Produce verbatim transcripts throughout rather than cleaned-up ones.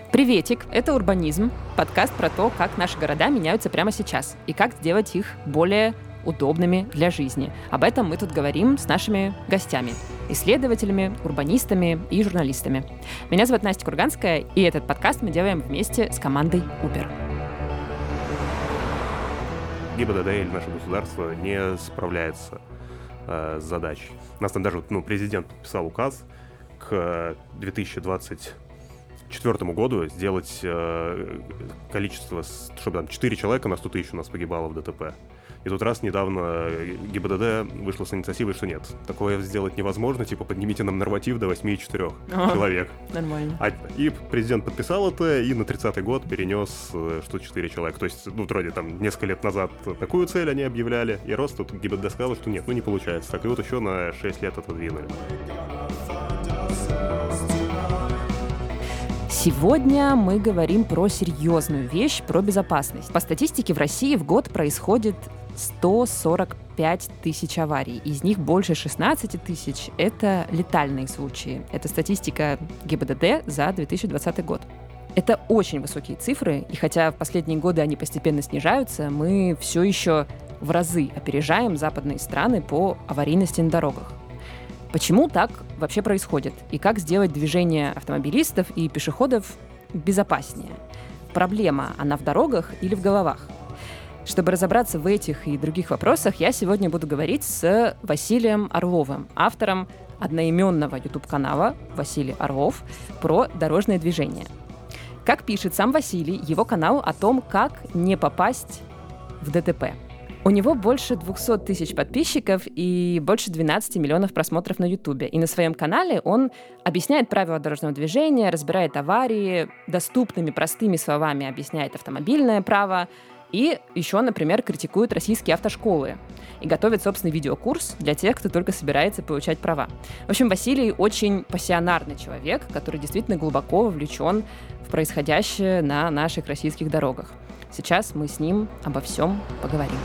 Приветик, это «Урбанизм», подкаст про то, как наши города меняются прямо сейчас и как сделать их более удобными для жизни. Об этом мы тут говорим с нашими гостями, исследователями, урбанистами и журналистами. Меня зовут Настя Курганская, и этот подкаст мы делаем вместе с командой Uber. ГИБДД или наше государство не справляется э, с задачей. У нас там даже ну, президент подписал указ к две тысячи двадцать четвёртому году сделать э, количество, чтобы там четыре человека на сто тысяч у нас погибало в ДТП. И тут раз недавно ГИБДД вышло с инициативой, что нет, такое сделать невозможно, типа поднимите нам норматив до восемь и четыре человек. Нормально. А, и президент подписал это, и на тридцатый год перенес, что четыре человека. То есть, ну, вроде там несколько лет назад такую цель они объявляли, и рост тут ГИБДД сказал, что нет, ну не получается. Так и вот еще на шесть лет отодвинули. Сегодня мы говорим про серьезную вещь, про безопасность. По статистике в России в год происходит сто сорок пять тысяч аварий. Из них больше шестнадцать тысяч — это летальные случаи. Это статистика ГИБДД за две тысячи двадцатый год. Это очень высокие цифры, и хотя в последние годы они постепенно снижаются, мы все еще в разы опережаем западные страны по аварийности на дорогах. Почему так вообще происходит? И как сделать движение автомобилистов и пешеходов безопаснее? Проблема, она в дорогах или в головах? Чтобы разобраться в этих и других вопросах, я сегодня буду говорить с Василием Орловым, автором одноименного YouTube-канала «Василий Орлов» про дорожное движение. Как пишет сам Василий, его канал о том, как не попасть в ДТП. У него больше двести тысяч подписчиков и больше двенадцать миллионов просмотров на Ютубе. И на своем канале он объясняет правила дорожного движения, разбирает аварии, доступными, простыми словами объясняет автомобильное право и еще, например, критикует российские автошколы и готовит собственный видеокурс для тех, кто только собирается получать права. В общем, Василий очень пассионарный человек, который действительно глубоко вовлечен в происходящее на наших российских дорогах. Сейчас мы с ним обо всем поговорим.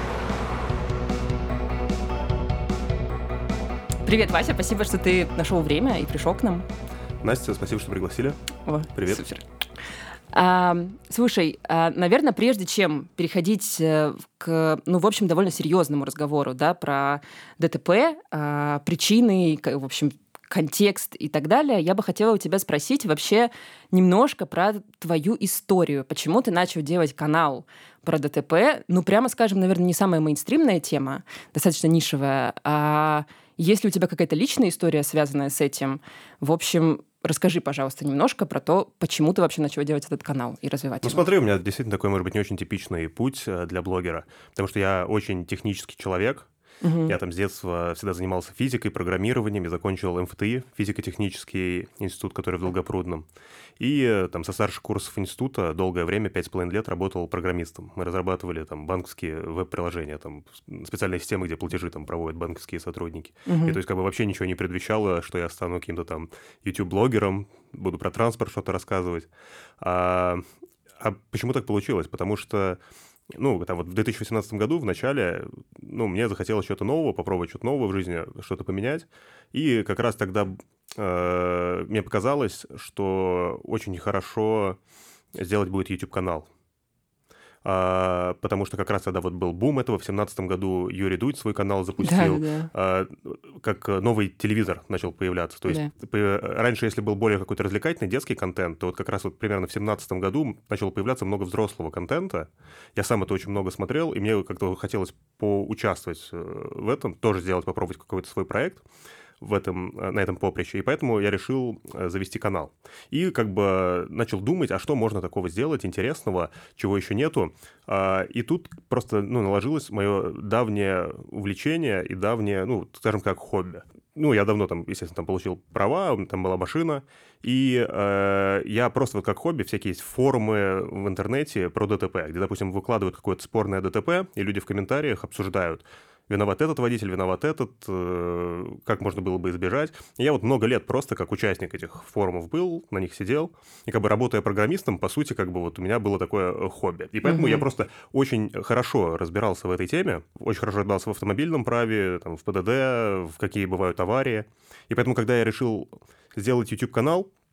Привет, Вася, спасибо, что ты нашел время и пришел к нам. Настя, спасибо, что пригласили. О, привет. Супер. А, слушай, а, наверное, прежде чем переходить к, ну, в общем, довольно серьезному разговору, да, про ДТП, а, причины, в общем, контекст и так далее, я бы хотела у тебя спросить вообще немножко про твою историю. Почему ты начал делать канал про ДТП? Ну, прямо скажем, наверное, не самая мейнстримная тема, достаточно нишевая, а есть ли у тебя какая-то личная история, связанная с этим? В общем, расскажи, пожалуйста, немножко про то, почему ты вообще начал делать этот канал и развивать ну, его. Ну, смотри, у меня действительно такой, может быть, не очень типичный путь для блогера, потому что я очень технический человек. Uh-huh. Я там с детства всегда занимался физикой, программированием, я закончил эм эф тэ и, физико-технический институт, который в Долгопрудном. И там со старших курсов института долгое время, пять с половиной лет, работал программистом. Мы разрабатывали там банковские веб-приложения, там специальные системы, где платежи там проводят банковские сотрудники. Uh-huh. И то есть как бы вообще ничего не предвещало, что я стану каким-то там YouTube-блогером, буду про транспорт что-то рассказывать. А, а почему так получилось? Потому что Ну, там вот в две тысячи восемнадцатом году в начале, ну, мне захотелось что-то нового, попробовать что-то нового в жизни, что-то поменять. И как раз тогда э, мне показалось, что очень хорошо сделать будет YouTube-канал. А, потому что как раз тогда вот был бум этого. В семнадцатом году Юрий Дудь свой канал запустил, да, да. А, как новый телевизор начал появляться. То есть да. Раньше, если был более какой-то развлекательный детский контент, то вот как раз вот примерно в семнадцатом году начало появляться много взрослого контента. Я сам это очень много смотрел, и мне как-то хотелось поучаствовать в этом, тоже сделать, попробовать какой-то свой проект в этом, на этом поприще, и поэтому я решил завести канал. И как бы начал думать, а что можно такого сделать интересного, чего еще нету. И тут просто ну, наложилось мое давнее увлечение и давнее, ну, скажем так, хобби. Ну, я давно там, естественно, там получил права, там была машина, и э, я просто вот как хобби, всякие есть форумы в интернете про ДТП, где, допустим, выкладывают какое-то спорное ДТП, и люди в комментариях обсуждают, виноват этот водитель, виноват этот, э, как можно было бы избежать. И я вот много лет просто как участник этих форумов был, на них сидел, и как бы работая программистом, по сути, как бы вот у меня было такое хобби. И поэтому mm-hmm. я просто очень хорошо разбирался в этой теме, очень хорошо разбирался в автомобильном праве, там, в ПДД, в какие бывают аварии. И поэтому, когда я решил сделать YouTube-канал,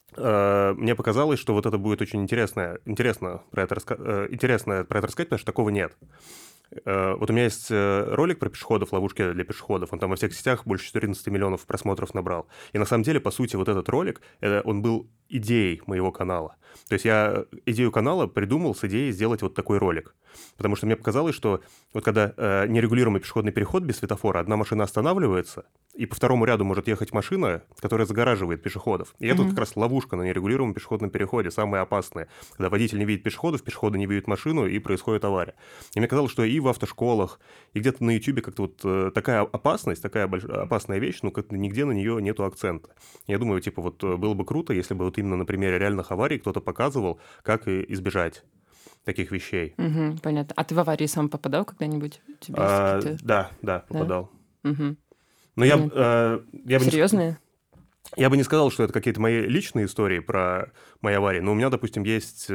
мне показалось, что вот это будет очень интересно, интересно, про это, раска... интересно про это рассказать, потому что такого нет. Вот у меня есть ролик про пешеходов, ловушки для пешеходов. Он там во всех сетях больше четырнадцать миллионов просмотров набрал. И на самом деле, по сути, вот этот ролик, он был идеей моего канала. То есть я идею канала придумал с идеей сделать вот такой ролик. Потому что мне показалось, что вот когда э, нерегулируемый пешеходный переход без светофора, одна машина останавливается, и по второму ряду может ехать машина, которая загораживает пешеходов. И mm-hmm. это вот как раз ловушка на нерегулируемом пешеходном переходе, самая опасная. Когда водитель не видит пешеходов, пешеходы не видят машину, и происходит авария. И мне казалось, что и в автошколах, и где-то на Ютубе как-то вот э, такая опасность, такая больш... опасная вещь, ну как-то нигде на нее нету акцента. Я думаю, типа вот было бы круто, если бы вот именно на примере реальных аварий кто-то показывал, как избежать таких вещей. Угу, понятно. А ты в аварии сам попадал когда-нибудь? Тебе а, да, да, попадал. Да? Угу. Но я, а, я бы Серьезные? Не, я бы не сказал, что это какие-то мои личные истории про мои аварии, но у меня, допустим, есть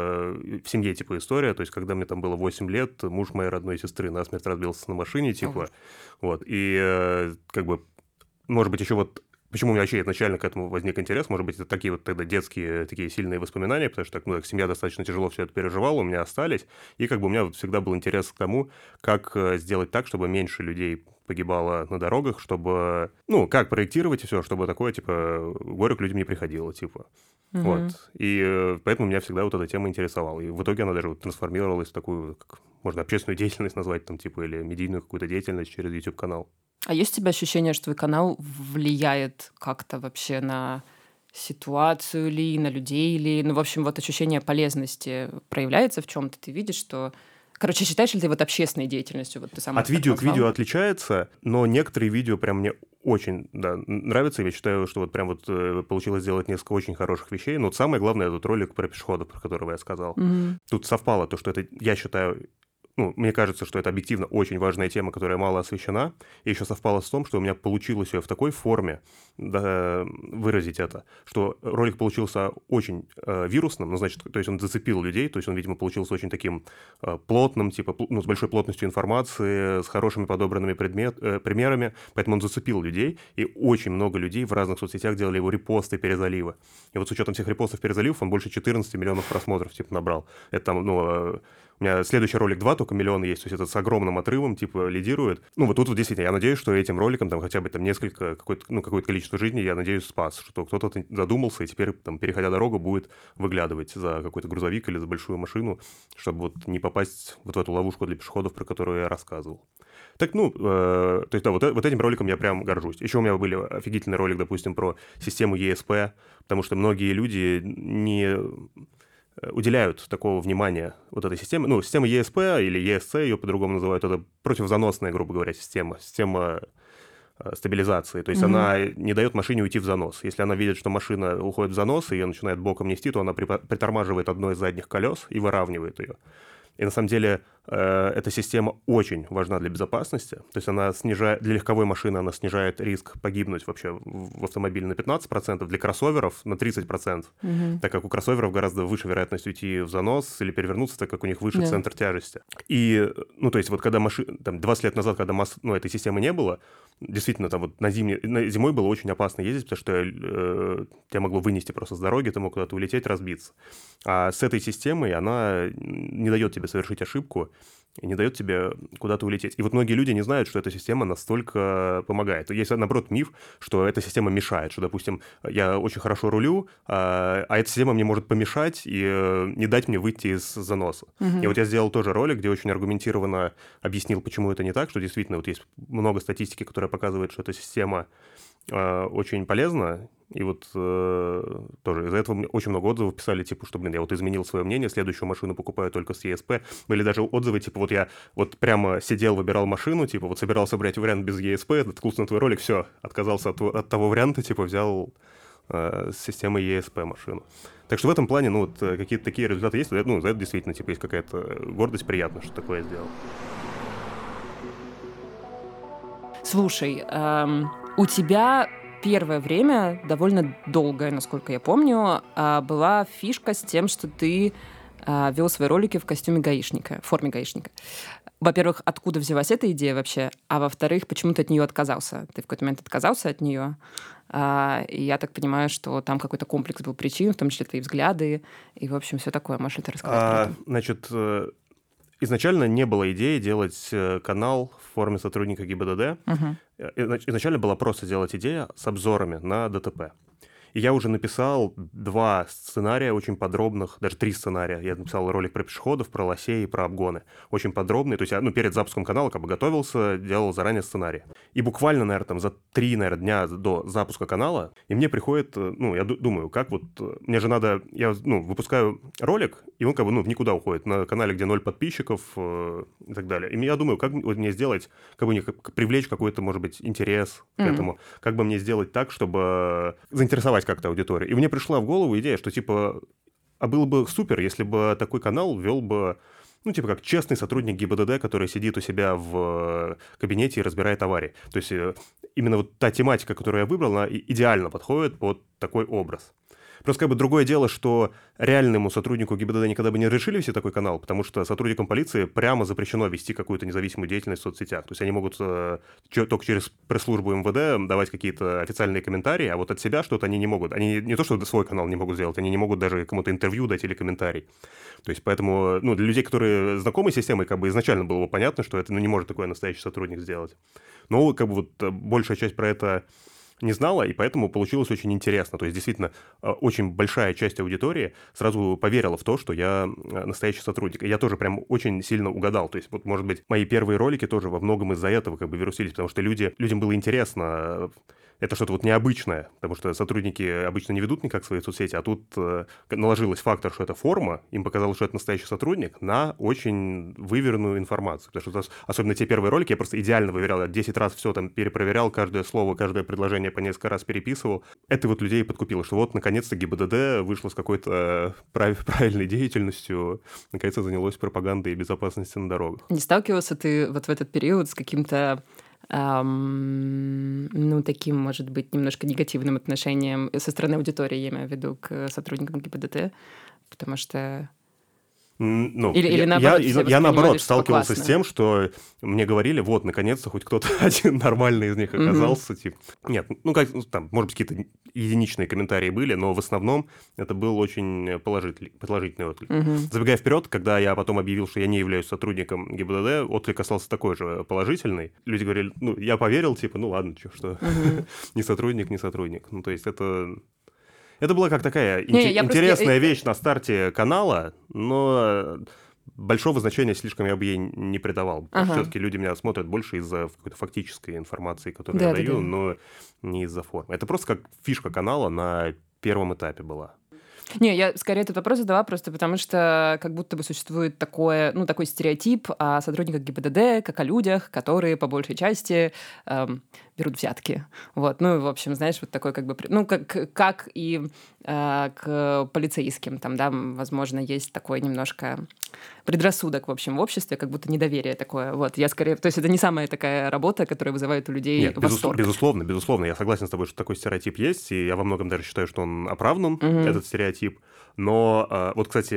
э, в семье типа история, то есть когда мне там было восемь лет, муж моей родной сестры насмерть разбился на машине, типа, О. вот, и э, как бы, может быть, еще вот почему у меня вообще изначально к этому возник интерес? Может быть, это такие вот тогда детские, такие сильные воспоминания, потому что ну, семья достаточно тяжело все это переживала, у меня остались. И как бы у меня вот всегда был интерес к тому, как сделать так, чтобы меньше людей погибало на дорогах, чтобы, ну, как проектировать и все, чтобы такое, типа, горе к людям не приходило, типа. Угу. Вот. И поэтому меня всегда вот эта тема интересовала. И в итоге она даже вот трансформировалась в такую, как можно общественную деятельность назвать, там, типа, или медийную какую-то деятельность через YouTube-канал. А есть у тебя ощущение, что твой канал влияет как-то вообще на ситуацию ли, на людей ли? Ну, в общем, вот ощущение полезности проявляется в чем-то? Ты видишь, что... Короче, считаешь ли ты вот общественной деятельностью? Вот ты сам От видео к видео отличается, но некоторые видео прям мне очень да, нравятся. Я считаю, что вот прям вот получилось сделать несколько очень хороших вещей. Но вот самое главное, этот ролик про пешеходов, про которого я сказал. Mm-hmm. Тут совпало то, что это, я считаю... Ну, мне кажется, что это объективно очень важная тема, которая мало освещена. И еще совпало с том, что у меня получилось ее в такой форме да, выразить это, что ролик получился очень э, вирусным, ну, значит, то есть он зацепил людей, то есть он, видимо, получился очень таким э, плотным, типа, ну, с большой плотностью информации, с хорошими подобранными предмет, э, примерами, поэтому он зацепил людей, и очень много людей в разных соцсетях делали его репосты, перезаливы. И вот с учетом всех репостов, перезаливов, он больше четырнадцать миллионов просмотров, типа, набрал. Это там, ну... Э, У меня следующий ролик два только миллиона есть, то есть это с огромным отрывом, типа, лидирует. Ну, вот тут вот действительно, я надеюсь, что этим роликом там хотя бы там несколько, какое-то, ну, какое-то количество жизней, я надеюсь, спас, что кто-то задумался и теперь, там, переходя дорогу, будет выглядывать за какой-то грузовик или за большую машину, чтобы вот не попасть вот в эту ловушку для пешеходов, про которую я рассказывал. Так, ну, э, то есть, да, вот, вот этим роликом я прям горжусь. Еще у меня были офигительный ролик, допустим, про систему и эс пи, потому что многие люди не... уделяют такого внимания вот этой системе. Ну, система и эс пи или и эс си, ее по-другому называют, это противозаносная, грубо говоря, система, система э, стабилизации. То есть mm-hmm. она не дает машине уйти в занос. Если она видит, что машина уходит в занос, и ее начинает боком нести, то она притормаживает одно из задних колес и выравнивает ее. И на самом деле э, эта система очень важна для безопасности. То есть она снижает, для легковой машины она снижает риск погибнуть вообще в автомобиле на пятнадцать процентов, для кроссоверов на тридцать процентов, угу. так как у кроссоверов гораздо выше вероятность уйти в занос или перевернуться, так как у них выше yeah. центр тяжести. И, ну, то есть вот когда машина, там, двадцать лет назад, когда масс... ну, этой системы не было, действительно, там вот на зимне... на зимой было очень опасно ездить, потому что э, тебя могло вынести просто с дороги, ты мог куда-то улететь, разбиться. А с этой системой она не дает тебе совершить ошибку и не дает тебе куда-то улететь. И вот многие люди не знают, что эта система настолько помогает. Есть, наоборот, миф, что эта система мешает, что, допустим, я очень хорошо рулю, а, а эта система мне может помешать и не дать мне выйти из заноса. Угу. И вот я сделал тоже ролик, где очень аргументированно объяснил, почему это не так, что действительно вот есть много статистики, которая показывает, что эта система а, очень полезна. И вот э, тоже из-за этого очень много отзывов писали, типа, что, блин, я вот изменил свое мнение, следующую машину покупаю только с и эс пи. Были даже отзывы, типа, вот я вот прямо сидел, выбирал машину, типа, вот собирался брать вариант без и эс пи, наткнулся на твой ролик, все, отказался от, от того варианта, типа, взял э, с системой и эс пи машину. Так что в этом плане, ну, вот какие-то такие результаты есть, ну, за это действительно, типа, есть какая-то гордость, приятно, что такое сделал. Слушай, эм, у тебя... Первое время, довольно долгое, насколько я помню, была фишка с тем, что ты вел свои ролики в костюме гаишника, в форме гаишника. во-первых, откуда взялась эта идея вообще, а во-вторых, почему ты от нее отказался? Ты в какой-то момент отказался от нее, а, и я так понимаю, что там какой-то комплекс был причин, в том числе твои взгляды, и, в общем, все такое. Можешь ли ты рассказать а, про это? Значит, изначально не было идеи делать канал в форме сотрудника ГИБДД. Угу. Изначально была просто сделать идея с обзорами на ДТП. И я уже написал два сценария очень подробных, даже три сценария. Я написал ролик про пешеходов, про лосей и про обгоны. Очень подробные. То есть я ну, перед запуском канала как бы готовился, делал заранее сценарий. И буквально, наверное, там, за три наверное, дня до запуска канала, и мне приходит, ну, я думаю, как вот... Мне же надо... Я ну, выпускаю ролик, и он как бы ну, в никуда уходит. На канале, где ноль подписчиков э, и так далее. И я думаю, как вот мне сделать, как бы как, привлечь какой-то, может быть, интерес к mm-hmm. этому. Как бы мне сделать так, чтобы заинтересовать как-то аудиторию. И мне пришла в голову идея, что, типа, а было бы супер, если бы такой канал вел бы, ну, типа, как честный сотрудник ГИБДД, который сидит у себя в кабинете и разбирает аварии. То есть именно вот та тематика, которую я выбрал, она идеально подходит под такой образ. Просто как бы другое дело, что реальному сотруднику ГИБДД никогда бы не разрешили вести такой канал, потому что сотрудникам полиции прямо запрещено вести какую-то независимую деятельность в соцсетях. То есть они могут э, ч- только через пресс-службу МВД давать какие-то официальные комментарии, а вот от себя что-то они не могут. Они не то, что свой канал не могут сделать, они не могут даже кому-то интервью дать или комментарий. То есть поэтому ну, для людей, которые знакомы с системой, как бы изначально было бы понятно, что это ну, не может такой настоящий сотрудник сделать. Но как бы вот большая часть про это... не знала, и поэтому получилось очень интересно. То есть, действительно, очень большая часть аудитории сразу поверила в то, что я настоящий сотрудник. И я тоже прям очень сильно угадал. То есть, вот, может быть, мои первые ролики тоже во многом из-за этого как бы вирусились, потому что люди, людям было интересно... Это что-то вот необычное, потому что сотрудники обычно не ведут никак свои соцсети, а тут э, наложилось фактор, что это форма, им показалось, что это настоящий сотрудник, на очень выверенную информацию. Потому что особенно те первые ролики я просто идеально выверял, я десять раз все там перепроверял, каждое слово, каждое предложение по несколько раз переписывал. Это вот людей подкупило, что вот наконец-то ГИБДД вышло с какой-то прав- правильной деятельностью, наконец-то занялось пропагандой и безопасностью на дорогах. Не сталкивался ты вот в этот период с каким-то Эм, ну, таким, может быть, немножко негативным отношением со стороны аудитории, я имею в виду, к сотрудникам ГИБДД, потому что... Ну, или, я, или наоборот, я, я наоборот сталкивался с тем, что мне говорили, вот, наконец-то хоть кто-то один нормальный из них оказался. Mm-hmm. Типа. Нет, ну, как, там, может быть, какие-то единичные комментарии были, но в основном это был очень положительный, положительный отклик. Mm-hmm. Забегая вперед, когда я потом объявил, что я не являюсь сотрудником ГИБДД, отклик остался такой же положительный. Люди говорили, ну, я поверил, типа, ну, ладно, что, что, mm-hmm. не сотрудник, не сотрудник. Ну, то есть это... Это была как такая не, ин- интересная просто... вещь на старте канала, но большого значения слишком я бы ей не придавал. Ага. Все-таки люди меня смотрят больше из-за какой-то фактической информации, которую да, я даю, да, да. но не из-за формы. Это просто как фишка канала на первом этапе была. Не, я скорее этот вопрос задала просто потому, что как будто бы существует такое, ну, такой стереотип о сотрудниках ГИБДД, как о людях, которые по большей части эм, берут взятки. Вот. Ну, в общем, знаешь, вот такой как бы... Ну, как, как и э, к полицейским. Там, да, возможно, есть такой немножко предрассудок, в общем, в обществе, как будто недоверие такое. Вот. Я скорее... То есть это не самая такая работа, которая вызывает у людей Нет, восторг. Безусловно, безусловно. Я согласен с тобой, что такой стереотип есть, и я во многом даже считаю, что он оправдан, угу. этот стереотип. Но э, вот, кстати,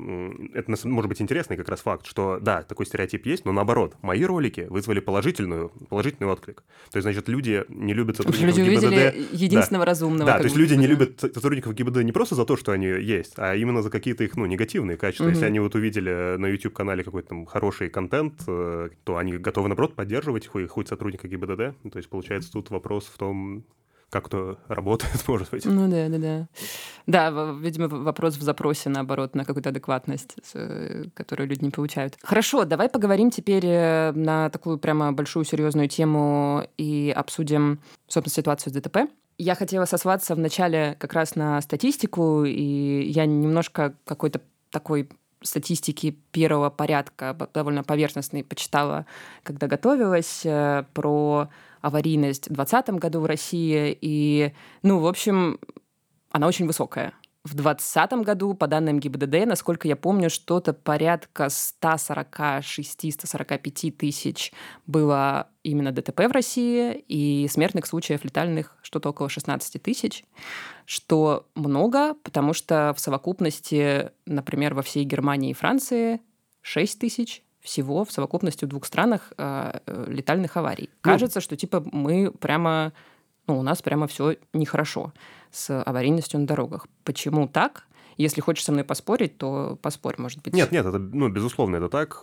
это может быть интересный как раз факт, что да, такой стереотип есть, но наоборот, мои ролики вызвали положительную, положительный отклик. То есть, значит, люди не любят сотрудников люди ГИБДД. Люди увидели единственного да. разумного. Да, то есть люди не любят сотрудников ГИБДД не просто за то, что они есть, а именно за какие-то их ну, негативные качества. Mm-hmm. Если они вот увидели на YouTube-канале какой-то там хороший контент, то они готовы, наоборот, поддерживать хоть, хоть сотрудника ГИБДД. То есть, получается, тут вопрос в том... как кто работает, может быть. Ну да, да, да. Да, видимо, вопрос в запросе, наоборот, на какую-то адекватность, которую люди не получают. Хорошо, давай поговорим теперь на такую прямо большую серьезную тему и обсудим, собственно, ситуацию с ДТП. Я хотела сослаться вначале как раз на статистику, и я немножко какой-то такой статистики первого порядка, довольно поверхностной, почитала, когда готовилась, про аварийность в двадцатом году в России. И, ну, в общем, она очень высокая. В двадцатом году, по данным ГИБДД, насколько я помню, что-то порядка сто сорок шесть - сто сорок пять тысяч было именно ДТП в России, и смертных случаев летальных что-то около шестнадцать тысяч, что много, потому что в совокупности, например, во всей Германии и Франции шесть тысяч, всего в совокупности в двух странах э, летальных аварий. Ну, кажется, что типа мы прямо, ну, у нас прямо все нехорошо с аварийностью на дорогах. Почему так? Если хочешь со мной поспорить, то поспорь, может быть. Нет, нет, это, ну, безусловно, это так.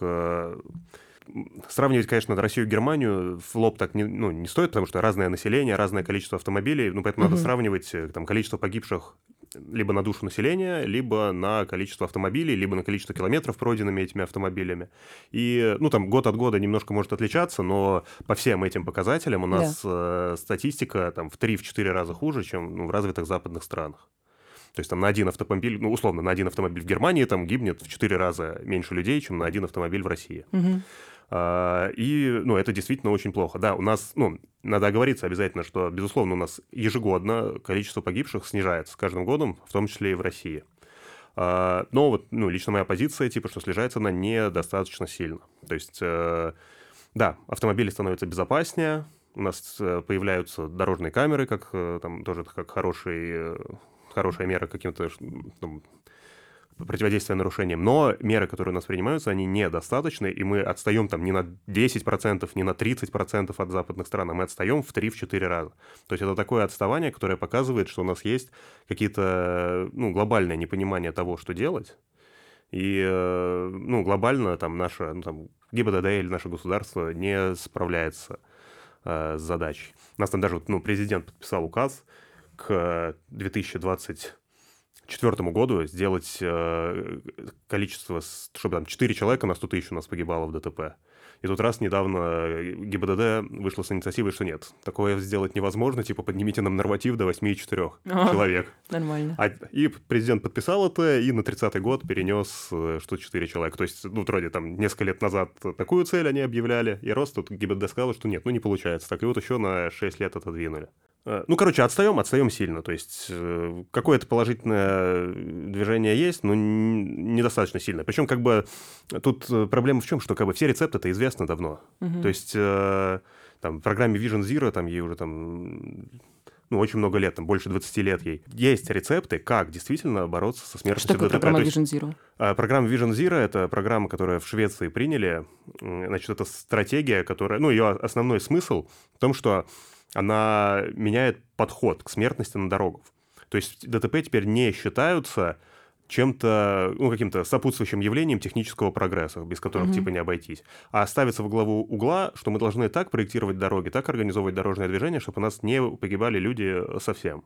Сравнивать, конечно, Россию и Германию в лоб так не, ну, не стоит, потому что разное население, разное количество автомобилей, ну, поэтому угу. надо сравнивать там, количество погибших либо на душу населения, либо на количество автомобилей, либо на количество километров, пройденными этими автомобилями. И, ну, там, год от года немножко может отличаться, но по всем этим показателям у нас да. статистика там в три-четыре раза хуже, чем ну, в развитых западных странах. То есть там на один автомобиль, ну, условно, на один автомобиль в Германии там гибнет в четыре раза меньше людей, чем на один автомобиль в России. Угу. А, и, ну, это действительно очень плохо. Да, у нас, ну, надо оговориться обязательно, что, безусловно, у нас ежегодно количество погибших снижается с каждым годом, в том числе и в России. А, но вот, ну, лично моя позиция, типа, что снижается она недостаточно сильно. То есть, э, да, автомобили становятся безопаснее, у нас появляются дорожные камеры, как, там, тоже как хороший... хорошая мера каким-то ну, противодействия нарушениям, но меры, которые у нас принимаются, они недостаточны, и мы отстаем там не на десять процентов, не на тридцать процентов от западных стран, а мы отстаем в три-четыре раза. То есть это такое отставание, которое показывает, что у нас есть какие-то, ну, глобальное непонимание того, что делать, и, ну, глобально там наше, ну, там, ГИБДД или наше государство не справляется э, с задачей. У нас там даже, ну, президент подписал указ к две тысячи двадцать четвёртому году сделать э, количество, чтобы там четыре человека на сто тысяч у нас погибало в ДТП. И тут раз недавно ГИБДД вышла с инициативой, что нет, такое сделать невозможно, типа поднимите нам норматив до восемь и четыре человек. Нормально. А, и президент подписал это, и на тридцатый год перенес, что четыре человека. То есть, ну, вроде там несколько лет назад такую цель они объявляли, и рост тут ГИБДД сказал, что нет, ну не получается. Так и вот еще на шесть лет отодвинули. Ну, короче, отстаем, отстаем сильно. То есть какое-то положительное движение есть, но недостаточно сильно. Причем как бы тут проблема в чем, что как бы все рецепты-то известны давно. Uh-huh. То есть там в программе Vision Zero, там ей уже там... ну, очень много лет, там, больше двадцати лет ей. Есть рецепты, как действительно бороться со смертностью ДТП. Что такое программа Vision Zero? А, программа Vision Zero – это программа, которую в Швеции приняли. Значит, это стратегия, которая... Ну, ее основной смысл в том, что она меняет подход к смертности на дорогах. То есть ДТП теперь не считаются чем-то, ну, каким-то сопутствующим явлением технического прогресса, без которых mm-hmm. типа не обойтись, а ставится во главу угла, что мы должны так проектировать дороги, так организовывать дорожное движение, чтобы у нас не погибали люди совсем.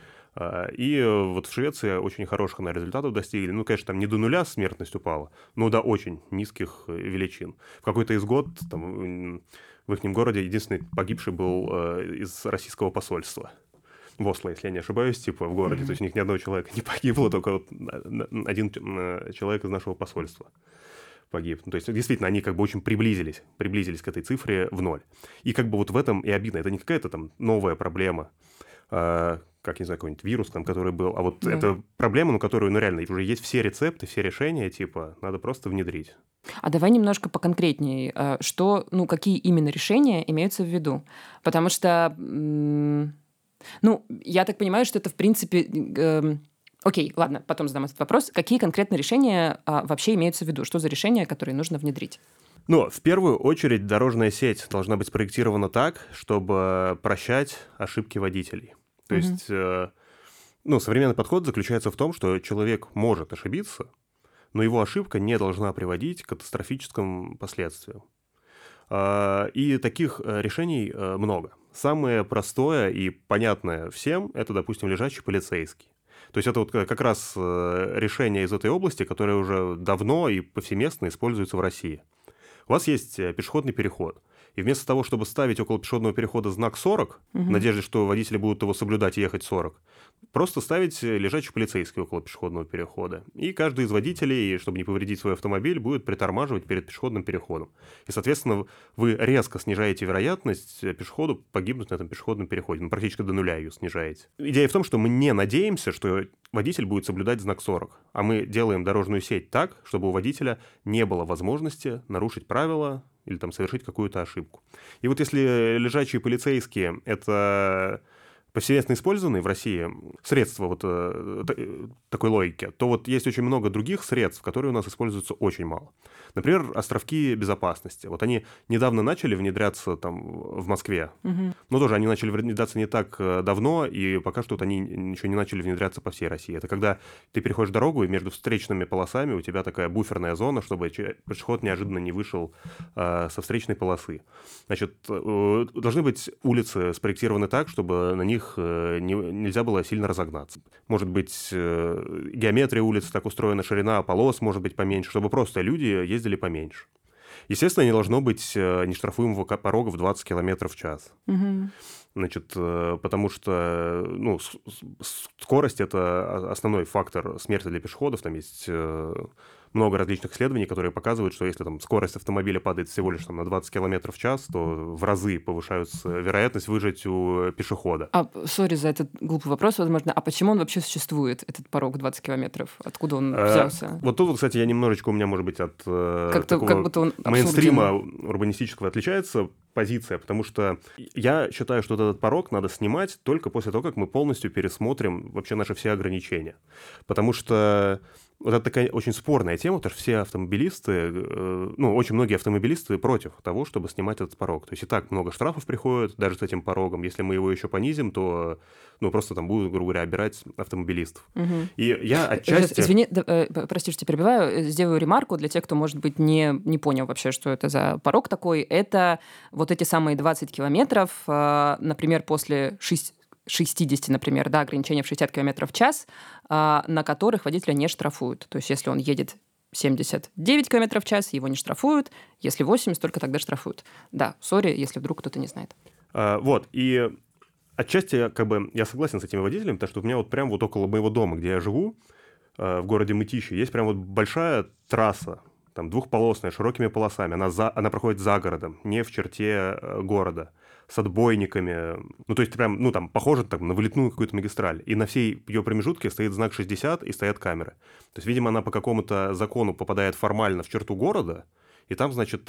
И вот в Швеции очень хороших она, результатов достигли. Ну, конечно, там не до нуля смертность упала, но до очень низких величин. В какой-то из год там, в их городе единственный погибший был из российского посольства. В Осло, если я не ошибаюсь, типа в городе. Mm-hmm. То есть у них ни одного человека не погибло, только вот один человек из нашего посольства погиб. То есть действительно они как бы очень приблизились, приблизились к этой цифре в ноль. И как бы вот в этом и обидно. Это не какая-то там новая проблема, а, как, не знаю, какой-нибудь вирус там, который был, а вот mm-hmm. это проблема, на которую, ну реально, уже есть все рецепты, все решения, типа, надо просто внедрить. А давай немножко поконкретнее. Что, ну, какие именно решения имеются в виду? Потому что... М- Ну, я так понимаю, что это, в принципе... Э, окей, ладно, потом задам этот вопрос. Какие конкретные решения а, вообще имеются в виду? Что за решения, которые нужно внедрить? Ну, в первую очередь, дорожная сеть должна быть спроектирована так, чтобы прощать ошибки водителей. То mm-hmm. есть, э, ну, современный подход заключается в том, что человек может ошибиться, но его ошибка не должна приводить к катастрофическим последствиям. Э, и таких решений э, много. Самое простое и понятное всем – это, допустим, лежачий полицейский. То есть это вот как раз решение из этой области, которое уже давно и повсеместно используется в России. У вас есть пешеходный переход, и вместо того, чтобы ставить около пешеходного перехода знак сорок, угу. в надежде, что водители будут его соблюдать и ехать сорок, просто ставить лежачий полицейский около пешеходного перехода. И каждый из водителей, чтобы не повредить свой автомобиль, будет притормаживать перед пешеходным переходом. И, соответственно, вы резко снижаете вероятность пешеходу погибнуть на этом пешеходном переходе. Ну, практически до нуля ее снижаете. Идея в том, что мы не надеемся, что водитель будет соблюдать знак сорок, а мы делаем дорожную сеть так, чтобы у водителя не было возможности нарушить правила или там совершить какую-то ошибку. И вот если лежачие полицейские – это повсеместно использованные в России средства вот э, такой логики, то вот есть очень много других средств, которые у нас используются очень мало. Например, островки безопасности. Вот они недавно начали внедряться там в Москве, угу. но тоже они начали внедряться не так давно, и пока что вот они еще не начали внедряться по всей России. Это когда ты переходишь дорогу, и между встречными полосами у тебя такая буферная зона, чтобы пешеход неожиданно не вышел э, со встречной полосы. Значит, э, должны быть улицы спроектированы так, чтобы на них э, не, нельзя было сильно разогнаться. Может быть, э, геометрия улиц так устроена, ширина полос может быть поменьше, чтобы просто люди ездили поменьше. Естественно, не должно быть нештрафуемого порога в двадцать километров в час. Угу. Значит, потому что ну, скорость – это основной фактор смерти для пешеходов. Там есть много различных исследований, которые показывают, что если там скорость автомобиля падает всего лишь там, на двадцать километров в час, то в разы повышается вероятность выжить у пешехода. А, сори за этот глупый вопрос, возможно. А почему он вообще существует, этот порог двадцать километров? Откуда он взялся? А, вот тут, кстати, я немножечко у меня, может быть, от как такого как будто он мейнстрима урбанистического отличается позиция, потому что я считаю, что этот порог надо снимать только после того, как мы полностью пересмотрим вообще наши все ограничения. Потому что вот это такая очень спорная тема, потому что все автомобилисты, ну, очень многие автомобилисты против того, чтобы снимать этот порог. То есть и так много штрафов приходит даже с этим порогом. Если мы его еще понизим, то, ну, просто там будут, грубо говоря, обирать автомобилистов. Угу. И я отчасти... Извини, да, э, прости, что тебя перебиваю. Сделаю ремарку для тех, кто, может быть, не, не понял вообще, что это за порог такой. Это вот эти самые двадцать километров, э, например, после шести шестьдесят, например, да, ограничения в шестьдесят километров в час, а, на которых водителя не штрафуют. То есть если он едет семьдесят девять километров в час, его не штрафуют. Если восемьдесят, только тогда штрафуют. Да, сори, если вдруг кто-то не знает. А, вот, и отчасти как бы я согласен с этими водителями, потому что у меня вот прямо вот около моего дома, где я живу, в городе Мытищи, есть прям вот большая трасса, там двухполосная, широкими полосами. Она, за, она проходит за городом, не в черте города, с отбойниками. Ну, то есть прям, ну, там, похоже там, на вылетную какую-то магистраль. И на всей ее промежутке стоит знак шестьдесят и стоят камеры. То есть, видимо, она по какому-то закону попадает формально в черту города, и там, значит,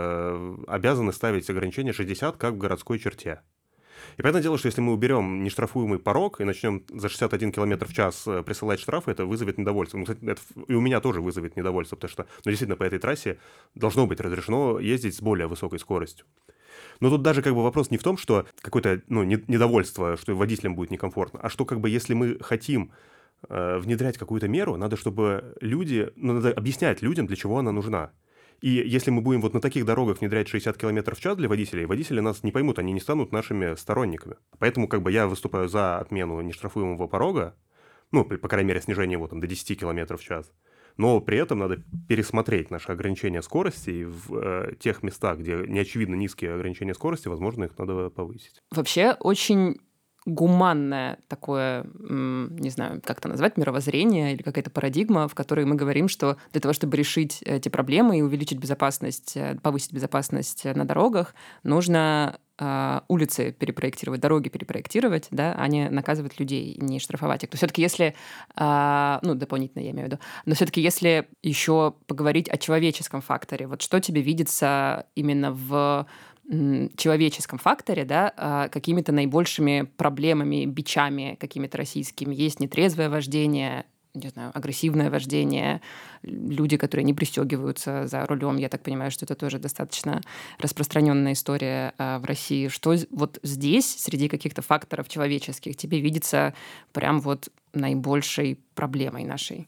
обязаны ставить ограничение шестьдесят, как в городской черте. И понятное дело, что если мы уберем нештрафуемый порог и начнем за шестьдесят один километр в час присылать штрафы, это вызовет недовольство. Ну, кстати, это и у меня тоже вызовет недовольство, потому что, ну, действительно, по этой трассе должно быть разрешено ездить с более высокой скоростью. Но тут даже как бы вопрос не в том, что какое-то ну, недовольство, что водителям будет некомфортно, а что как бы если мы хотим э, внедрять какую-то меру, надо, чтобы люди, ну, надо объяснять людям, для чего она нужна. И если мы будем вот на таких дорогах внедрять шестьдесят километров в час для водителей, водители нас не поймут, они не станут нашими сторонниками. Поэтому как бы я выступаю за отмену нештрафуемого порога, ну, по крайней мере, снижение его там до десяти километров в час. Но при этом надо пересмотреть наши ограничения скорости, и в э, тех местах, где неочевидно низкие ограничения скорости, возможно, их надо повысить. Вообще очень гуманное такое, не знаю, как это назвать, мировоззрение или какая-то парадигма, в которой мы говорим, что для того, чтобы решить эти проблемы и увеличить безопасность, повысить безопасность на дорогах, нужно э, улицы перепроектировать, дороги перепроектировать, да, а не наказывать людей, не штрафовать их. То все-таки если, э, ну, дополнительно я имею в виду, но все-таки если еще поговорить о человеческом факторе, вот что тебе видится именно в человеческом факторе, да, какими-то наибольшими проблемами, бичами какими-то российскими. Есть нетрезвое вождение, не знаю, агрессивное вождение, люди, которые не пристегиваются за рулем. Я так понимаю, что это тоже достаточно распространенная история в России. Что вот здесь, среди каких-то факторов человеческих, тебе видится прям вот наибольшей проблемой нашей?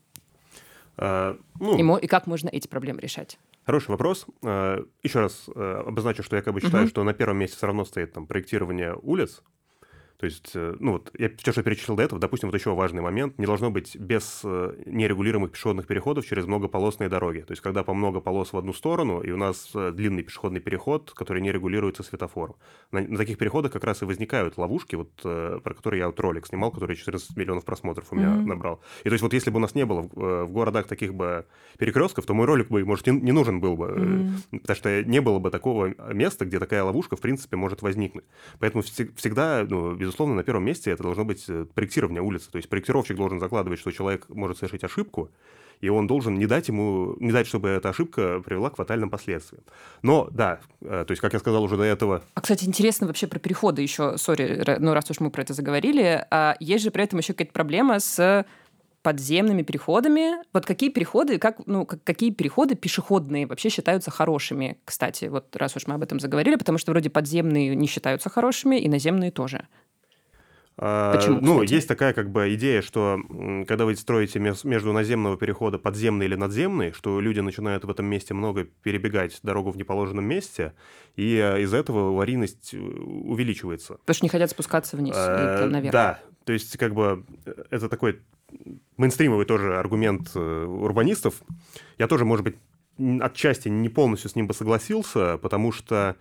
А, ну... И, и как можно эти проблемы решать? Хороший вопрос. Еще раз обозначу, что я как бы считаю, uh-huh. что на первом месте все равно стоит там проектирование улиц. То есть, ну вот, я все, что перечислил до этого, допустим, вот еще важный момент, не должно быть без нерегулируемых пешеходных переходов через многополосные дороги. То есть, когда по много полос в одну сторону, и у нас длинный пешеходный переход, который не регулируется светофором. На, на таких переходах как раз и возникают ловушки, вот, про которые я вот ролик снимал, который четырнадцать миллионов просмотров у меня mm-hmm. набрал. И то есть, вот если бы у нас не было в, в городах таких бы перекрестков, то мой ролик бы, может, не, не нужен был бы, mm-hmm. потому что не было бы такого места, где такая ловушка, в принципе, может возникнуть. Поэтому всегда, ну, безусловно, безусловно, на первом месте это должно быть проектирование улицы. То есть проектировщик должен закладывать, что человек может совершить ошибку, и он должен не дать ему, не дать, чтобы эта ошибка привела к фатальным последствиям. Но, да, то есть, как я сказал уже до этого... А, кстати, интересно вообще про переходы еще, сори, ну, раз уж мы про это заговорили, а есть же при этом еще какая-то проблема с подземными переходами. Вот какие переходы, как, ну, какие переходы пешеходные вообще считаются хорошими, кстати, вот раз уж мы об этом заговорили, потому что вроде подземные не считаются хорошими, и наземные тоже. Почему, ну, кстати? Есть такая как бы идея, что когда вы строите между наземного перехода подземный или надземный, что люди начинают в этом месте много перебегать дорогу в неположенном месте, и из-за этого аварийность увеличивается. Потому что не хотят спускаться вниз или там наверх. Да, то есть как бы это такой мейнстримовый тоже аргумент урбанистов. Я тоже, может быть, отчасти не полностью с ним бы согласился, потому что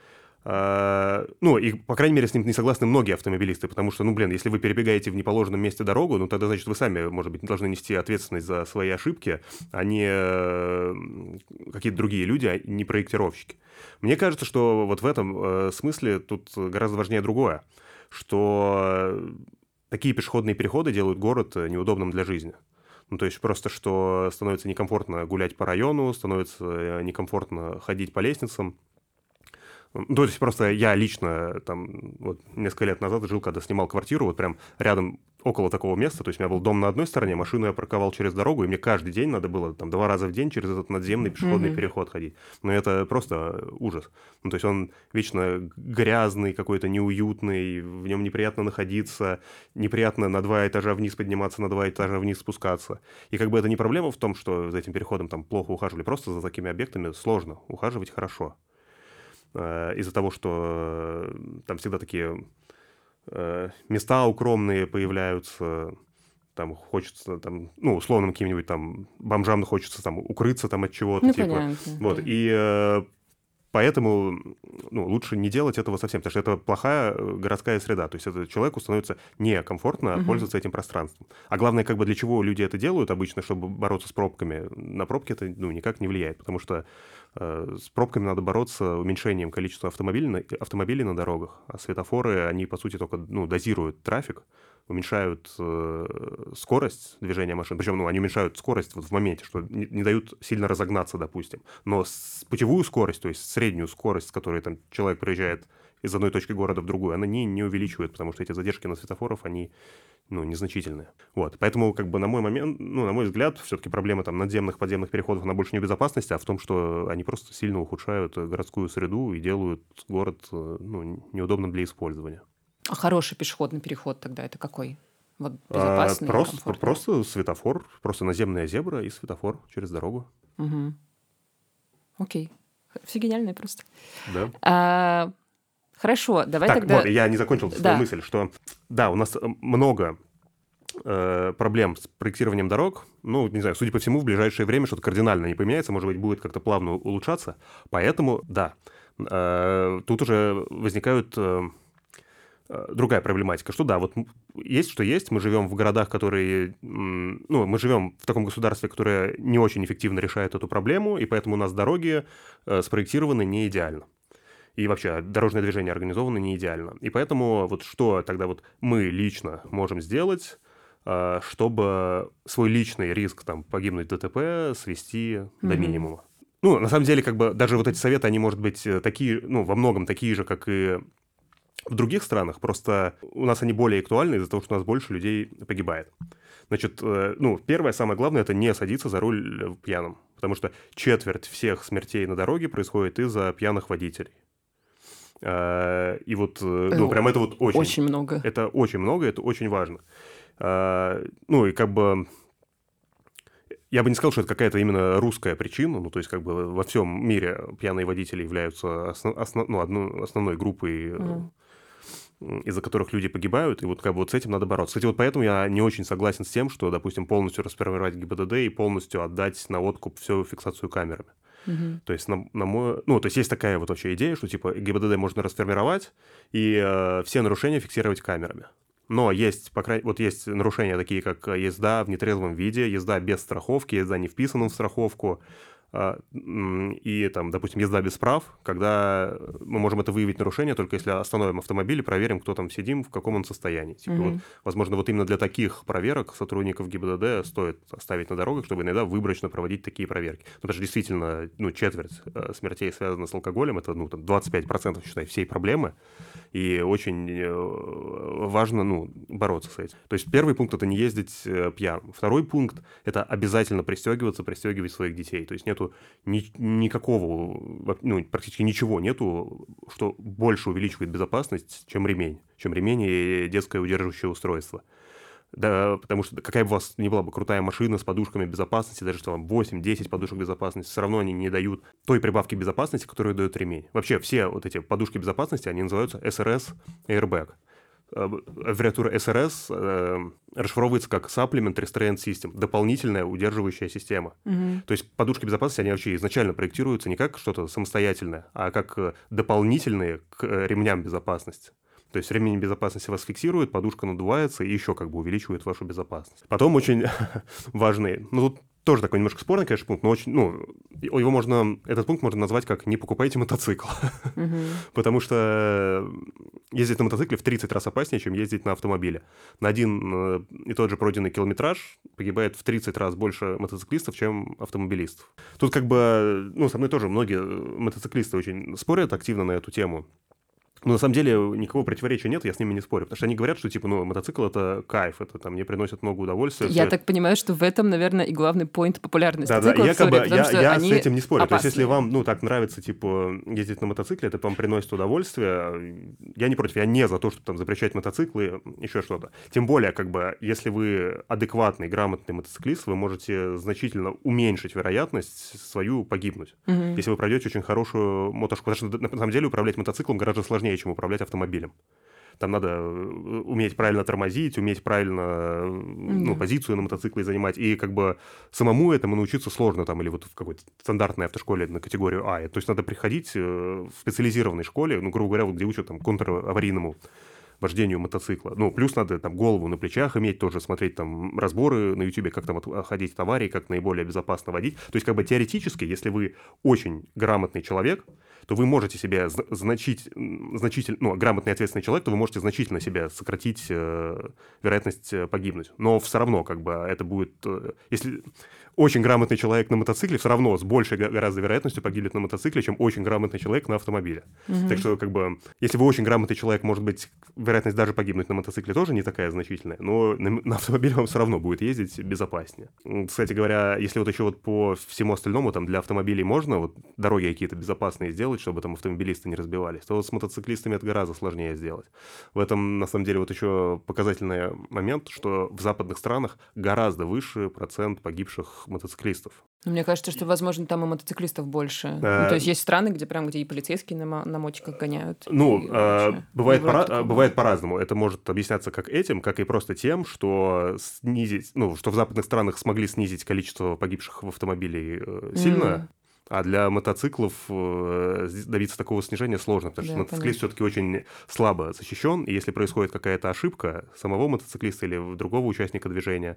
ну, и, по крайней мере, с ним не согласны многие автомобилисты, потому что, ну, блин, если вы перебегаете в неположенном месте дорогу, ну, тогда, значит, вы сами, может быть, должны нести ответственность за свои ошибки, а не какие-то другие люди, а не проектировщики. Мне кажется, что вот в этом смысле тут гораздо важнее другое, что такие пешеходные переходы делают город неудобным для жизни. Ну, то есть просто, что становится некомфортно гулять по району, становится некомфортно ходить по лестницам. Ну, то есть просто я лично там вот несколько лет назад жил, когда снимал квартиру, вот прям рядом, около такого места, то есть у меня был дом на одной стороне, машину я парковал через дорогу, и мне каждый день надо было там два раза в день через этот надземный пешеходный mm-hmm. переход ходить. Но это просто ужас. Ну, то есть он вечно грязный, какой-то неуютный, в нем неприятно находиться, неприятно на два этажа вниз подниматься, на два этажа вниз спускаться. И как бы это не проблема в том, что за этим переходом там плохо ухаживали, просто за такими объектами сложно ухаживать хорошо. Из-за того, что там всегда такие места укромные появляются, там хочется, там, ну, условно, каким-нибудь там бомжам хочется там укрыться там от чего-то, ну, типа. Понятно. Вот, и поэтому ну, лучше не делать этого совсем, потому что это плохая городская среда. То есть это человеку становится некомфортно uh-huh. пользоваться этим пространством. А главное, как бы для чего люди это делают обычно, чтобы бороться с пробками. На пробки это ну, никак не влияет, потому что э, с пробками надо бороться уменьшением количества автомобилей на, автомобилей на дорогах. А светофоры, они, по сути, только ну, дозируют трафик, уменьшают э, скорость движения машин. Причем ну, они уменьшают скорость вот в моменте, что не, не дают сильно разогнаться, допустим. Но с путевую скорость, то есть среднюю скорость, с которой там, человек проезжает из одной точки города в другую, она не, не увеличивает, потому что эти задержки на светофорах, они ну, незначительные. Вот. Поэтому, как бы, на мой момент, ну, на мой взгляд, все-таки проблема там, надземных, подземных переходов, она больше не в безопасности, а в том, что они просто сильно ухудшают городскую среду и делают город ну, неудобным для использования. А хороший пешеходный переход тогда это какой? Вот безопасный, а, просто, комфортный? Просто светофор, просто наземная зебра и светофор через дорогу. Угу. Окей. Все гениальное просто. Да. А, хорошо, давай так, тогда... вот, я не закончил свою да. мысль, что да, у нас много э, проблем с проектированием дорог. Ну, не знаю, судя по всему, в ближайшее время что-то кардинально не поменяется, может быть, будет как-то плавно улучшаться. Поэтому, да, э, тут уже возникают... Э, другая проблематика, что да, вот есть, что есть, мы живем в городах, которые, ну, мы живем в таком государстве, которое не очень эффективно решает эту проблему, и поэтому у нас дороги спроектированы не идеально. И вообще дорожное движение организовано не идеально. И поэтому вот что тогда вот мы лично можем сделать, чтобы свой личный риск там, погибнуть в ДТП свести mm-hmm. до минимума? Ну, на самом деле, как бы даже вот эти советы, они, может быть, такие, ну, во многом такие же, как и в других странах, просто у нас они более актуальны из-за того, что у нас больше людей погибает. Значит, ну, первое, самое главное, это не садиться за руль пьяным, потому что четверть всех смертей на дороге происходит из-за пьяных водителей. И вот, ну, прям это вот очень... Очень много. Это очень много, это очень важно. Ну, и как бы... Я бы не сказал, что это какая-то именно русская причина, ну, то есть как бы во всем мире пьяные водители являются основ... Основ... Ну, одной, основной группой, mm. из-за которых люди погибают, и вот как бы вот с этим надо бороться. Кстати, вот поэтому я не очень согласен с тем, что, допустим, полностью расформировать ГИБДД и полностью отдать на откуп всю фиксацию камерами. Mm-hmm. То есть, на, на мой... ну, то есть есть такая вот вообще идея, что типа ГИБДД можно расформировать и э, все нарушения фиксировать камерами. Но есть, по крайней... вот есть нарушения такие, как езда в нетрезвом виде, езда без страховки, езда не вписанным в страховку, и, там, допустим, езда без прав, когда мы можем это выявить нарушение, только если остановим автомобиль и проверим, кто там сидим, в каком он состоянии. Типа, mm-hmm. вот, возможно, вот именно для таких проверок сотрудников ГИБДД стоит оставить на дорогах, чтобы иногда выборочно проводить такие проверки. Ну, потому что действительно, ну, четверть смертей связана с алкоголем, это, ну, там, двадцать пять процентов, считай, всей проблемы, и очень важно, ну, бороться с этим. То есть первый пункт – это не ездить пьяным. Второй пункт – это обязательно пристегиваться, пристегивать своих детей. То есть нет Ни, никакого, ну, практически ничего нету, что больше увеличивает безопасность, чем ремень, чем ремень и детское удерживающее устройство. Да, потому что какая бы у вас ни была бы крутая машина с подушками безопасности, даже что там восемь-десять подушек безопасности, все равно они не дают той прибавки безопасности, которую дает ремень. Вообще все вот эти подушки безопасности, они называются эс эр эс Airbag. Аббревиатура эс эр эс э, расшифровывается как Supplement Restraint System, дополнительная удерживающая система. Mm-hmm. То есть подушки безопасности, они вообще изначально проектируются не как что-то самостоятельное, а как дополнительные к ремням безопасности. То есть ремень безопасности вас фиксирует, подушка надувается и еще как бы увеличивает вашу безопасность. Потом очень важный, ну тут тоже такой немножко спорный, конечно, пункт, но очень, ну, его можно, этот пункт можно назвать как «не покупайте мотоцикл». Uh-huh. Потому что ездить на мотоцикле в тридцать раз опаснее, чем ездить на автомобиле. На один и тот же пройденный километраж погибает в тридцать раз больше мотоциклистов, чем автомобилистов. Тут как бы, ну, со мной тоже многие мотоциклисты очень спорят активно на эту тему. Но на самом деле никакого противоречия нет, я с ними не спорю. Потому что они говорят, что типа, ну, мотоцикл — это кайф, это там мне приносит много удовольствия. Я все... так понимаю, что в этом, наверное, и главный поинт популярности да, циклов. Да, якобы, истории, я, я с этим не спорю. опасные. То есть если вам, ну, так нравится, типа, ездить на мотоцикле, это вам приносит удовольствие, я не против, я не за то, чтобы там запрещать мотоциклы, еще что-то. Тем более, как бы, если вы адекватный, грамотный мотоциклист, вы можете значительно уменьшить вероятность свою погибнуть. Угу. Если вы пройдете очень хорошую мотошколу. Потому что, на самом деле, управлять мотоциклом гораздо сложнее, чем управлять автомобилем. Там надо уметь правильно тормозить, уметь правильно ну, mm-hmm. позицию на мотоцикле занимать. И как бы самому этому научиться сложно, там, или вот в какой-то стандартной автошколе на категорию А. То есть надо приходить в специализированной школе, ну, грубо говоря, вот, где учат там контраварийному вождению мотоцикла. Ну, плюс надо там голову на плечах иметь, тоже смотреть там разборы на Ютубе, как там отходить от аварии, как наиболее безопасно водить. То есть как бы теоретически, если вы очень грамотный человек, то вы можете себе значить, значительно, ну, грамотный и ответственный человек, то вы можете значительно себе сократить э, вероятность погибнуть. Но все равно, как бы, это будет... Э, если очень грамотный человек на мотоцикле, все равно с большей гораздо вероятностью погибнет на мотоцикле, чем очень грамотный человек на автомобиле. Mm-hmm. Так что, как бы, если вы очень грамотный человек, может быть, вероятность даже погибнуть на мотоцикле тоже не такая значительная, но на, на автомобиле вам все равно будет ездить безопаснее. Кстати говоря, если вот еще вот по всему остальному, там, для автомобилей можно вот дороги какие-то безопасные сделать, чтобы там автомобилисты не разбивались, то вот с мотоциклистами это гораздо сложнее сделать. В этом, на самом деле, вот еще показательный момент, что в западных странах гораздо выше процент погибших мотоциклистов. Мне кажется, что, возможно, там и мотоциклистов больше. А... Ну, то есть есть страны, где прям, где и полицейские на, на мотиках гоняют. Ну, а, бывает, пора... бывает по-разному. Это может объясняться как этим, как и просто тем, что снизить, ну, что в западных странах смогли снизить количество погибших в автомобиле сильно. Mm. А для мотоциклов добиться такого снижения сложно, потому да, что мотоциклист все-таки очень слабо защищен, и если происходит какая-то ошибка самого мотоциклиста или другого участника движения,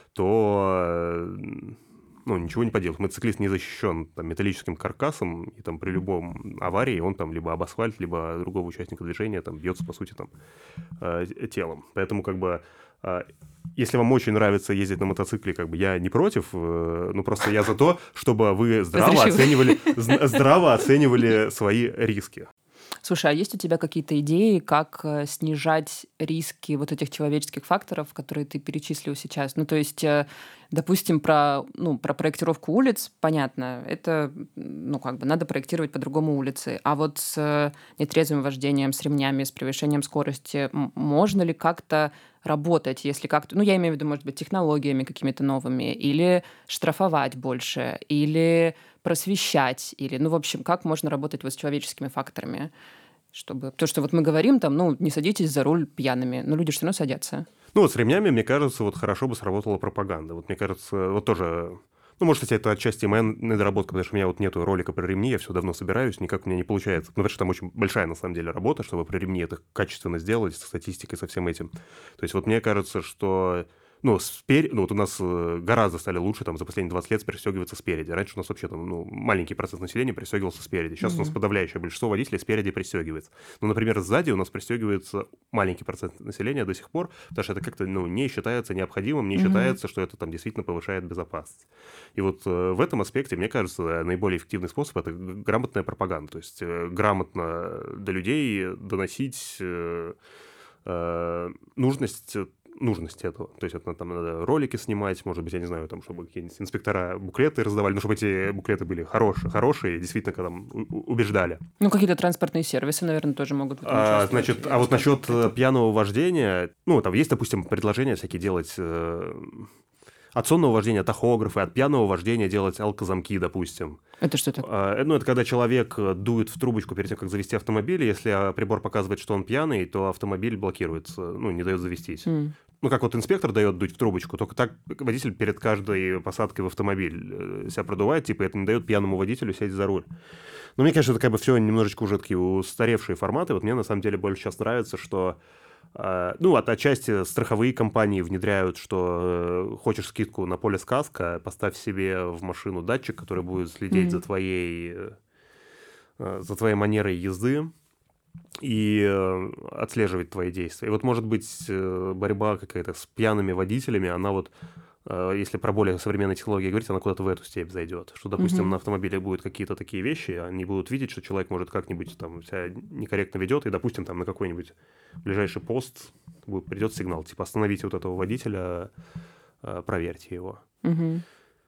то ну, ничего не поделать. Мотоциклист не защищен там, металлическим каркасом, и там при любом аварии он там либо об асфальт, либо другого участника движения там бьется, по сути, там, э, телом. Поэтому как бы... Э, Если вам очень нравится ездить на мотоцикле, как бы я не против, ну просто я за то, чтобы вы здраво оценивали, здраво оценивали свои риски. Слушай, а есть у тебя какие-то идеи, как снижать риски вот этих человеческих факторов, которые ты перечислил сейчас? Ну, то есть, допустим, про, ну, про проектировку улиц, понятно, это, ну, как бы надо проектировать по-другому улицы. А вот с нетрезвым вождением, с ремнями, с превышением скорости, можно ли как-то работать, если как-то, ну, я имею в виду, может быть, технологиями какими-то новыми, или штрафовать больше, или просвещать, или, ну, в общем, как можно работать вот с человеческими факторами, чтобы... То, что вот мы говорим, там, ну, не садитесь за руль пьяными, но люди все равно садятся. Ну, вот с ремнями, мне кажется, вот хорошо бы сработала пропаганда. Вот мне кажется, вот тоже... Ну, может, кстати, это отчасти моя недоработка, потому что у меня вот нету ролика про ремни, я все давно собираюсь, никак у меня не получается. Ну, потому что там очень большая, на самом деле, работа, чтобы про ремни это качественно сделать, со статистикой, со всем этим. То есть вот мне кажется, что Ну, спер... ну, вот у нас гораздо стали лучше там за последние двадцать лет пристегиваться спереди. Раньше у нас вообще там, ну, маленький процент населения пристегивался спереди. Сейчас mm-hmm. у нас подавляющее большинство водителей спереди пристегивается. Ну, например, сзади у нас пристегивается маленький процент населения до сих пор, потому что это как-то, ну, не считается необходимым, не mm-hmm. считается, что это там действительно повышает безопасность. И вот э, в этом аспекте, мне кажется, наиболее эффективный способ — это грамотная пропаганда. То есть э, грамотно до людей доносить э, э, нужность нужность этого. То есть это там надо ролики снимать, может быть, я не знаю, там, чтобы какие-нибудь инспектора буклеты раздавали, но чтобы эти буклеты были хорошие, хорошие, действительно, когда там убеждали. Ну, какие-то транспортные сервисы, наверное, тоже могут в этом а, Значит, а вот насчет пьяного вождения, ну, там есть, допустим, предложения всякие делать... Э, от сонного вождения тахографы, от пьяного вождения делать алкозамки, допустим. Это что такое? Ну, это когда человек дует в трубочку перед тем, как завести автомобиль, и если прибор показывает, что он пьяный, то автомобиль блокируется, ну, не дает завестись. Mm. Ну, как вот инспектор дает дуть в трубочку, только так водитель перед каждой посадкой в автомобиль себя продувает, типа это не дает пьяному водителю сесть за руль. Но мне кажется, это как бы все немножечко уже такие устаревшие форматы. Вот мне на самом деле больше сейчас нравится, что ну, от отчасти страховые компании внедряют, что э, хочешь скидку на полис каско, поставь себе в машину датчик, который будет следить mm-hmm. за твоей, э, за твоей манерой езды и э, отслеживать твои действия. И вот, может быть, э, борьба какая-то с пьяными водителями, она вот, э, если про более современные технологии говорить, она куда-то в эту степь зайдет. Что, допустим, mm-hmm. на автомобиле будут какие-то такие вещи, они будут видеть, что человек может как-нибудь там себя некорректно ведет, и, допустим, там на какой-нибудь ближайший пост будет, придет сигнал, типа остановите вот этого водителя, э, проверьте его. Mm-hmm.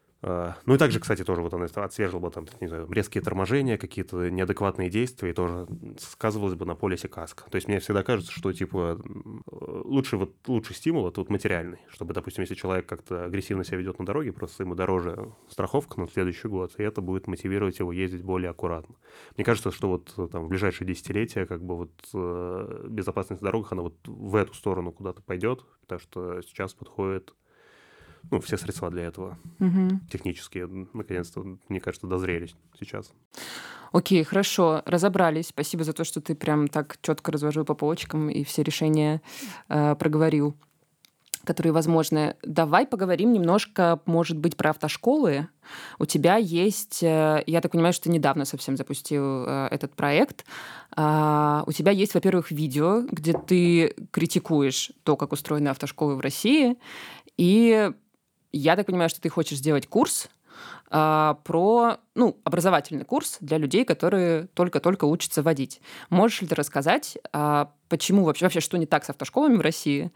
Ну и также, кстати, тоже вот она отслеживала бы там, не знаю, резкие торможения, какие-то неадекватные действия, и тоже сказывалось бы на полисе каско. То есть мне всегда кажется, что типа лучший, вот, лучший стимул — это вот материальный, чтобы, допустим, если человек как-то агрессивно себя ведет на дороге, просто ему дороже страховка на следующий год, и это будет мотивировать его ездить более аккуратно. Мне кажется, что вот там в ближайшие десятилетия как бы вот безопасность на дорогах, она вот в эту сторону куда-то пойдет, потому что сейчас подходит ну, все средства для этого угу. технические, наконец-то, мне кажется, дозрели сейчас. Окей, хорошо, разобрались. Спасибо за то, что ты прям так четко разложил по полочкам и все решения э, проговорил, которые возможны. Давай поговорим немножко, может быть, про автошколы. У тебя есть, э, я так понимаю, что ты недавно совсем запустил э, этот проект. Э, у тебя есть, во-первых, видео, где ты критикуешь то, как устроены автошколы в России, и я так понимаю, что ты хочешь сделать курс а, про, ну, образовательный курс для людей, которые только-только учатся водить. Можешь ли ты рассказать, а, почему вообще, вообще, что не так с автошколами в России,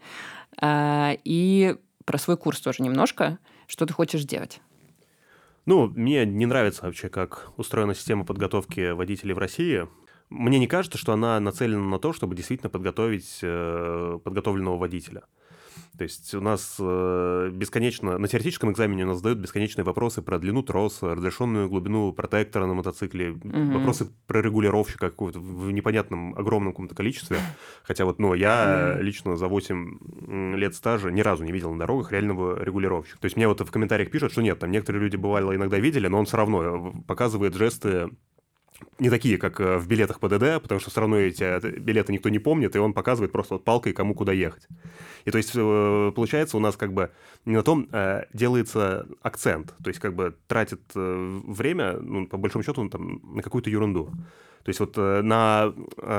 а, и про свой курс тоже немножко, что ты хочешь сделать? Ну, мне не нравится вообще, как устроена система подготовки водителей в России. Мне не кажется, что она нацелена на то, чтобы действительно подготовить э, подготовленного водителя. То есть у нас э, бесконечно, на теоретическом экзамене у нас задают бесконечные вопросы про длину троса, разрешенную глубину протектора на мотоцикле, mm-hmm. вопросы про регулировщика какого-то в непонятном огромном каком-то количестве. Хотя вот, ну, я mm-hmm. лично за восемь лет стажа ни разу не видел на дорогах реального регулировщика. То есть мне вот в комментариях пишут, что нет, там некоторые люди бывало иногда видели, но он все равно показывает жесты не такие, как в билетах ПДД, потому что все равно эти билеты никто не помнит, и он показывает просто вот палкой, кому куда ехать. И то есть получается у нас как бы не на том э, делается акцент, то есть как бы тратит э, время, ну, по большому счету, там, на какую-то ерунду. То есть вот э, на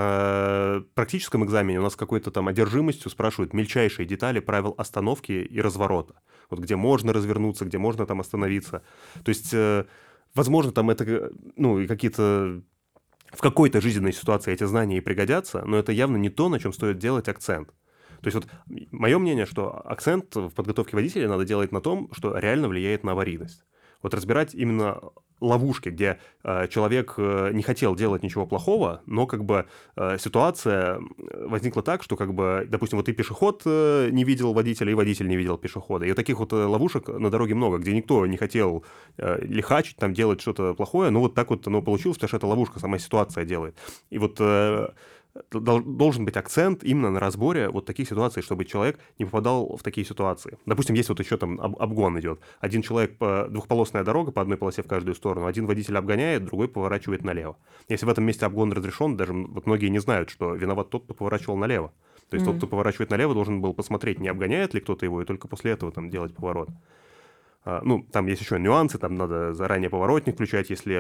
э, практическом экзамене у нас какой-то там одержимостью спрашивают мельчайшие детали правил остановки и разворота. Вот где можно развернуться, где можно там остановиться. То есть... Э, Возможно, там это, ну, и какие-то в какой-то жизненной ситуации эти знания и пригодятся, но это явно не то, на чем стоит делать акцент. То есть вот мое мнение, что акцент в подготовке водителя надо делать на том, что реально влияет на аварийность. Вот разбирать именно ловушки, где э, человек э, не хотел делать ничего плохого, но как бы э, ситуация возникла так, что как бы, допустим, вот и пешеход э, не видел водителя, и водитель не видел пешехода. И вот таких вот ловушек на дороге много, где никто не хотел э, лихачить, там делать что-то плохое, но вот так вот оно получилось, потому что это ловушка, сама ситуация делает. И вот... Э, должен быть акцент именно на разборе вот таких ситуаций, чтобы человек не попадал в такие ситуации. Допустим, есть вот еще там обгон идет. Один человек, по двухполосная дорога по одной полосе в каждую сторону, один водитель обгоняет, другой поворачивает налево. Если в этом месте обгон разрешен, даже вот многие не знают, что виноват тот, кто поворачивал налево. То есть mm. тот, кто поворачивает налево, должен был посмотреть, не обгоняет ли кто-то его, и только после этого там делать поворот. А, ну, там есть еще нюансы, там надо заранее поворотник включать, если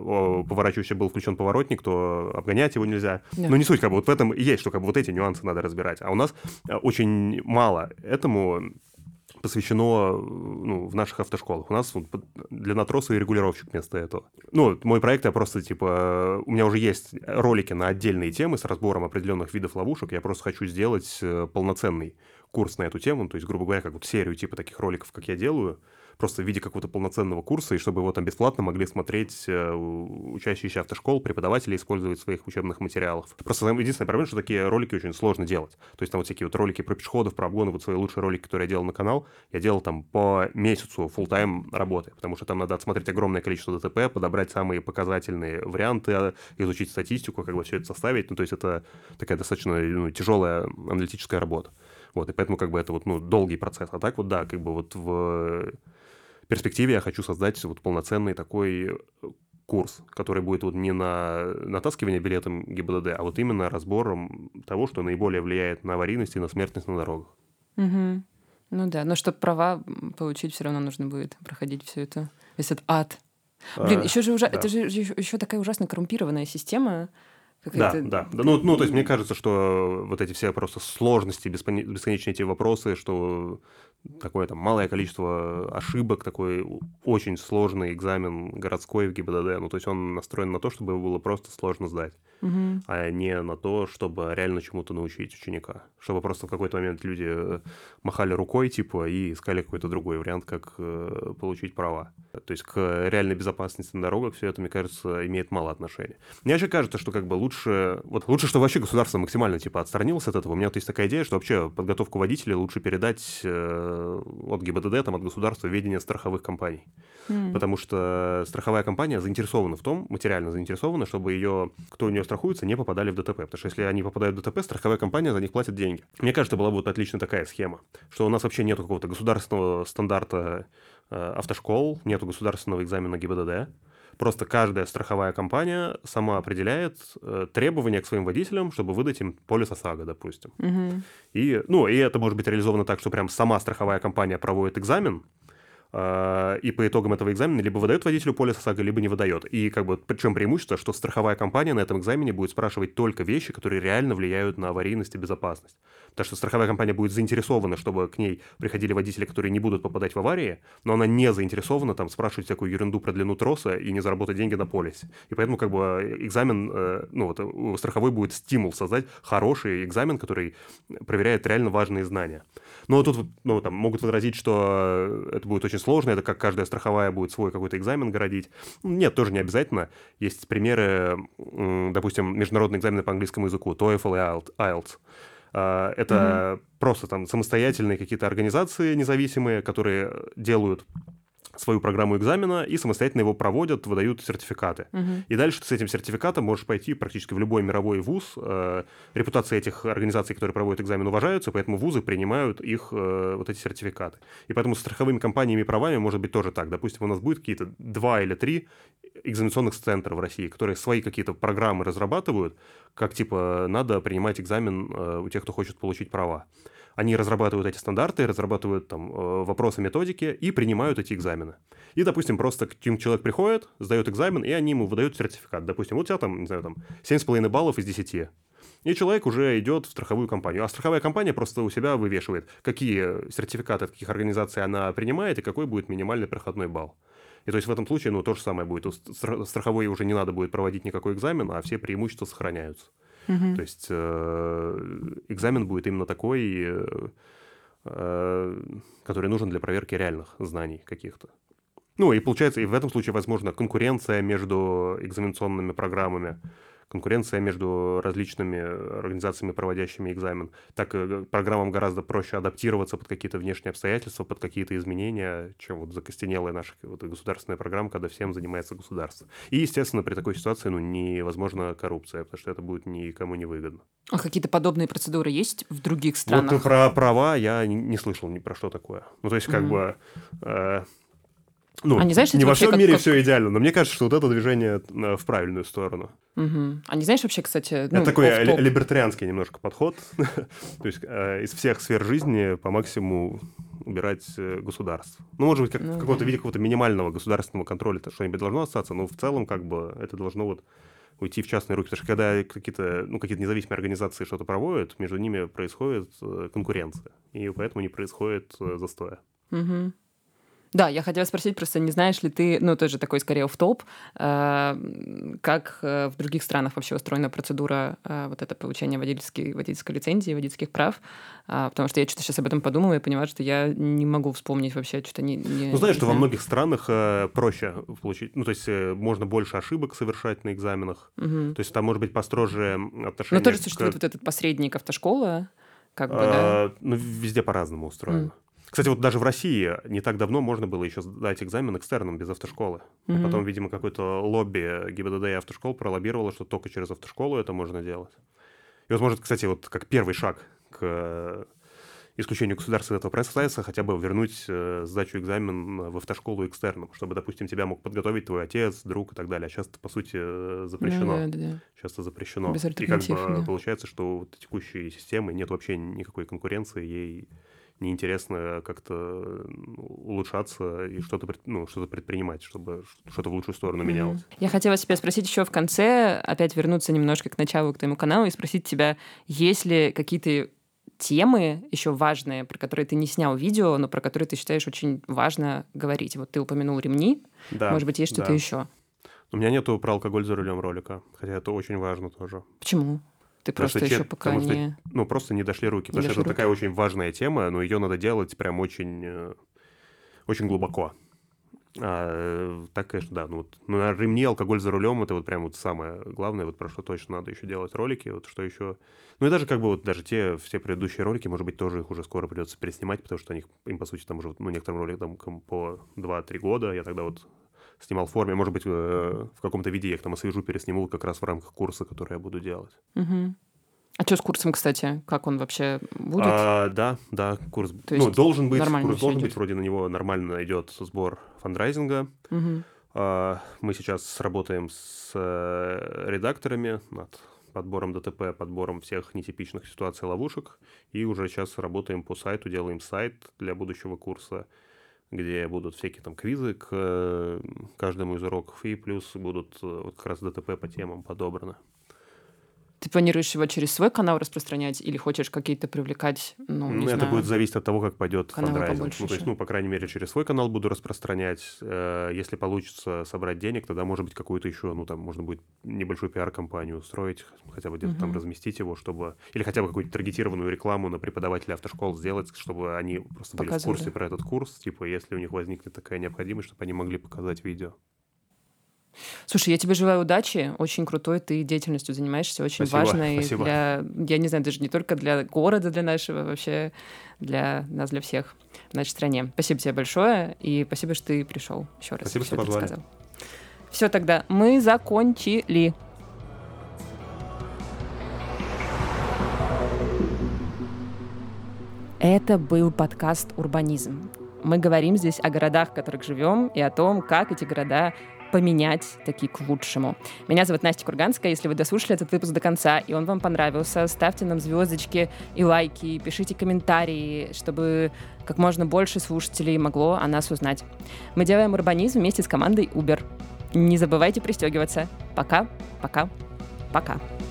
у поворачивающего был включен поворотник, то обгонять его нельзя. Yeah. Но не суть, как бы вот в этом и есть, что как бы вот эти нюансы надо разбирать. А у нас очень мало этому посвящено, ну, в наших автошколах. У нас вот длиннотросы и регулировщик вместо этого. Ну, мой проект, я просто, типа, у меня уже есть ролики на отдельные темы с разбором определенных видов ловушек, я просто хочу сделать полноценный курс на эту тему, то есть, грубо говоря, как вот серию типа таких роликов, как я делаю, просто в виде какого-то полноценного курса, и чтобы его там бесплатно могли смотреть учащиеся автошкол, преподаватели использовать в своих учебных материалах. Просто единственная проблема, что такие ролики очень сложно делать. То есть там вот всякие вот ролики про пешеходов, про обгоны, вот свои лучшие ролики, которые я делал на канал, я делал там по месяцу фулл-тайм работы, потому что там надо отсмотреть огромное количество ДТП, подобрать самые показательные варианты, изучить статистику, как бы все это составить. Ну, то есть это такая достаточно, ну, тяжелая аналитическая работа. Вот, и поэтому как бы это вот, ну, долгий процесс. А так вот, да, как бы вот в перспективе я хочу создать вот полноценный такой курс, который будет вот не на натаскивание билетом ГИБДД, а вот именно разбором того, что наиболее влияет на аварийность и на смертность на дорогах. Угу. Ну да, но чтобы права получить, все равно нужно будет проходить все это, весь этот ад. Блин, а, еще же ужа... да. Это же еще такая ужасно коррумпированная система. Да, да, да. Ну, ну, то есть мне кажется, что вот эти все просто сложности, бесконечные эти вопросы, что такое там малое количество ошибок, такой очень сложный экзамен городской в ГИБДД, ну, то есть он настроен на то, чтобы его было просто сложно сдать, угу. а не на то, чтобы реально чему-то научить ученика. Чтобы просто в какой-то момент люди махали рукой, типа, и искали какой-то другой вариант, как получить права. То есть к реальной безопасности на дорогах все это, мне кажется, имеет мало отношения. Мне вообще кажется, что как бы лучше... Вот лучше, что вообще государство максимально, типа, отстранилось от этого. У меня вот есть такая идея, что вообще подготовку водителей лучше передать от ГИБДД, там, от государства, в ведение страховых компаний. Mm. Потому что страховая компания заинтересована в том, материально заинтересована, чтобы ее, кто у нее страхуется, не попадали в ДТП. Потому что если они попадают в ДТП, страховая компания за них платит деньги. Мне кажется, была бы вот отличная такая схема, что у нас вообще нет какого-то государственного стандарта э, автошкол, нету государственного экзамена ГИБДД. Просто каждая страховая компания сама определяет э, требования к своим водителям, чтобы выдать им полис ОСАГО, допустим. Mm-hmm. И, ну, и это может быть реализовано так, что прям сама страховая компания проводит экзамен, э, и по итогам этого экзамена либо выдает водителю полис ОСАГО, либо не выдает. И как бы причем преимущество, что страховая компания на этом экзамене будет спрашивать только вещи, которые реально влияют на аварийность и безопасность. Потому что страховая компания будет заинтересована, чтобы к ней приходили водители, которые не будут попадать в аварии, но она не заинтересована там спрашивать всякую ерунду про длину троса и не заработать деньги на полисе. И поэтому как бы экзамен, э, ну вот у страховой будет стимул создать хороший экзамен, который проверяет реально важные знания. Но тут ну, там, могут возразить, что это будет очень сложно, это как каждая страховая будет свой какой-то экзамен городить. Нет, тоже не обязательно. Есть примеры, допустим, международные экзамены по английскому языку, TOEFL и ай эл ти эс. Это mm-hmm. просто там самостоятельные какие-то организации независимые, которые делают свою программу экзамена и самостоятельно его проводят, выдают сертификаты. Uh-huh. И дальше ты с этим сертификатом можешь пойти практически в любой мировой вуз. Репутация этих организаций, которые проводят экзамен, уважаются, поэтому вузы принимают их вот эти сертификаты. И поэтому с страховыми компаниями и правами может быть тоже так. Допустим, у нас будет какие-то два или три экзаменационных центра в России, которые свои какие-то программы разрабатывают, как типа надо принимать экзамен у тех, кто хочет получить права. Они разрабатывают эти стандарты, разрабатывают там вопросы методики и принимают эти экзамены. И, допустим, просто к ним человек приходит, сдает экзамен, и они ему выдают сертификат. Допустим, вот у тебя там, не знаю, там семь с половиной баллов из десяти. И человек уже идет в страховую компанию. А страховая компания просто у себя вывешивает, какие сертификаты от каких организаций она принимает и какой будет минимальный проходной балл. И то есть в этом случае, ну, то же самое будет. У страховой уже не надо будет проводить никакой экзамен, а все преимущества сохраняются. Uh-huh. То есть э, экзамен будет именно такой, э, который нужен для проверки реальных знаний каких-то. Ну и получается, и в этом случае возможна конкуренция между экзаменационными программами, конкуренция между различными организациями, проводящими экзамен. Так программам гораздо проще адаптироваться под какие-то внешние обстоятельства, под какие-то изменения, чем вот закостенелая наша вот, государственная программа, когда всем занимается государство. И, естественно, при такой ситуации ну, невозможна коррупция, потому что это будет никому не выгодно. А какие-то подобные процедуры есть в других странах? Вот про права я не слышал ни про что такое. Ну, то есть, как mm-hmm. бы... Э, Ну, а не, знаешь, не во всем как, мире как... все идеально, но мне кажется, что вот это движение в правильную сторону. Угу. А не знаешь вообще, кстати... Ну, это такой ли, либертарианский немножко подход. То есть э, из всех сфер жизни по максимуму убирать государство. Ну, может быть, как, ну, в каком-то да. виде какого-то минимального государственного контроля что-нибудь должно остаться, но в целом как бы это должно вот уйти в частные руки. Потому что когда какие-то, ну, какие-то независимые организации что-то проводят, между ними происходит конкуренция. И поэтому не происходит застоя. Угу. Да, я хотела спросить, просто не знаешь ли ты, ну, тоже такой скорее офф-топ, э, как э, в других странах вообще устроена процедура э, вот это получения водительской, водительской лицензии, водительских прав, э, потому что я что-то сейчас об этом подумала и поняла, что я не могу вспомнить вообще, что-то не... не ну, знаешь, не что знаю. во многих странах э, проще получить, ну, то есть э, можно больше ошибок совершать на экзаменах, угу. То есть там может быть построже отношение... Но тоже существует к... вот этот посредник автошколы, как бы, а, да? Ну, везде по-разному устроено. Mm. Кстати, вот даже в России не так давно можно было еще сдать экзамен экстерном без автошколы. Mm-hmm. А потом, видимо, какое-то лобби ГИБДД и автошкол пролоббировало, что только через автошколу это можно делать. И вот, может, кстати, вот как первый шаг к исключению государства этого процесса хотя бы вернуть сдачу экзамена в автошколу экстерном, чтобы, допустим, тебя мог подготовить твой отец, друг и так далее. А сейчас это, по сути, запрещено. Ну, да, да, да. Сейчас это запрещено. Без и как бы да. получается, что вот текущей системы нет вообще никакой конкуренции, ей неинтересно как-то улучшаться и что-то, ну, что-то предпринимать, чтобы что-то в лучшую сторону менялось. Я хотела тебя спросить еще в конце, опять вернуться немножко к началу, к твоему каналу, и спросить тебя, есть ли какие-то темы еще важные, про которые ты не снял видео, но про которые ты считаешь очень важно говорить. Вот ты упомянул ремни, да, может быть, есть что-то да. еще? У меня нету про алкоголь за рулем ролика, хотя это очень важно тоже. Почему? Ты потому просто что, еще пока потому не... Что, ну, просто не дошли руки, не потому что это руки. Такая очень важная тема, но ее надо делать прям очень, очень глубоко. А, так, конечно, да. Ну, вот, ну, на ремни, алкоголь за рулем, это вот прям вот самое главное, вот про что точно надо еще делать ролики, вот что еще... Ну, и даже как бы вот даже те, все предыдущие ролики, может быть, тоже их уже скоро придется переснимать, потому что они, им, по сути, там уже, ну, некоторым роликам по два-три года, я тогда вот снимал в форме, может быть, в каком-то виде я их там освежу, пересниму как раз в рамках курса, который я буду делать. Угу. А что с курсом, кстати? Как он вообще будет? А, да, да, курс. То ну, должен быть, курс должен идет. быть, вроде на него нормально идет сбор фандрайзинга. Угу. А, мы сейчас работаем с редакторами над подбором ДТП, подбором всех нетипичных ситуаций, ловушек. И уже сейчас работаем по сайту, делаем сайт для будущего курса, где будут всякие там квизы к каждому из уроков, и плюс будут вот как раз ДТП по темам подобраны. Ты планируешь его через свой канал распространять или хочешь какие-то привлекать, ну, не Это знаю, будет зависеть от того, как пойдет фандрайзинг. Ну, то есть, ну, по крайней мере, через свой канал буду распространять. Если получится собрать денег, тогда, может быть, какую-то еще, ну, там, можно будет небольшую пиар-компанию устроить, хотя бы где-то uh-huh. там разместить его, чтобы... Или хотя бы какую-то таргетированную рекламу на преподавателей автошкол сделать, чтобы они просто были в курсе про этот курс. Типа, если у них возникнет такая необходимость, чтобы они могли показать видео. Слушай, я тебе желаю удачи, очень крутой ты деятельностью занимаешься, очень спасибо, важной спасибо. для, я не знаю, даже не только для города, для нашего, вообще для нас, для всех в нашей стране. Спасибо тебе большое, и спасибо, что ты пришел еще раз. Спасибо, что позвали. Сказал. Все, тогда мы закончили. Это был подкаст «Урбанизм». Мы говорим здесь о городах, в которых живем, и о том, как эти города поменять таки к лучшему. Меня зовут Настя Курганская. Если вы дослушали этот выпуск до конца, и он вам понравился, ставьте нам звездочки и лайки, пишите комментарии, чтобы как можно больше слушателей могло о нас узнать. Мы делаем урбанизм вместе с командой Uber. Не забывайте пристегиваться. Пока, пока, пока.